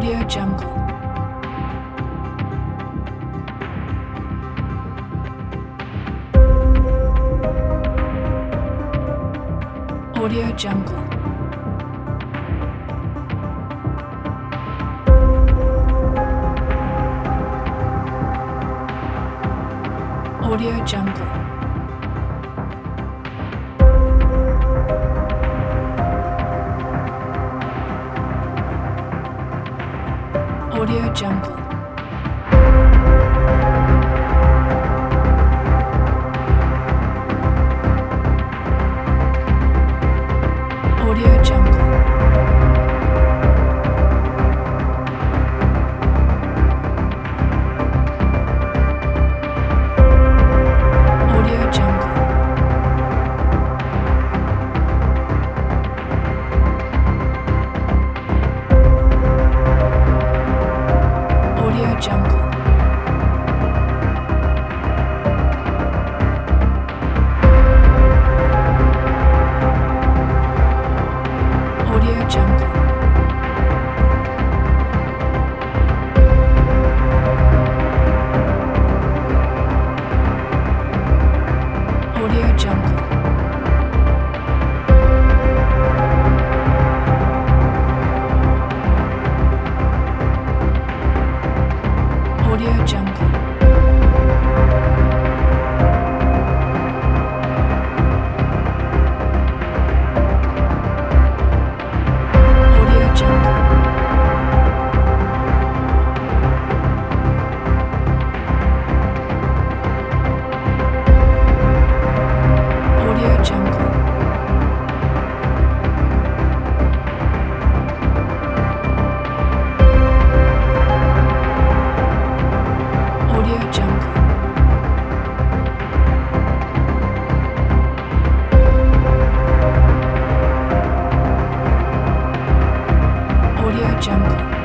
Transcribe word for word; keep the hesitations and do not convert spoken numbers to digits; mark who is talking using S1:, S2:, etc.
S1: Audio Jungle. Audio Jungle. Audio Jungle. Audio Jungle. Audio Jungle. Audio Jungle. Audio Jungle. Audio Jungle. Audio Jungle. Audio Jungle. Audio Jungle. Audio Jungle. Audio Jungle. Audio Jungle.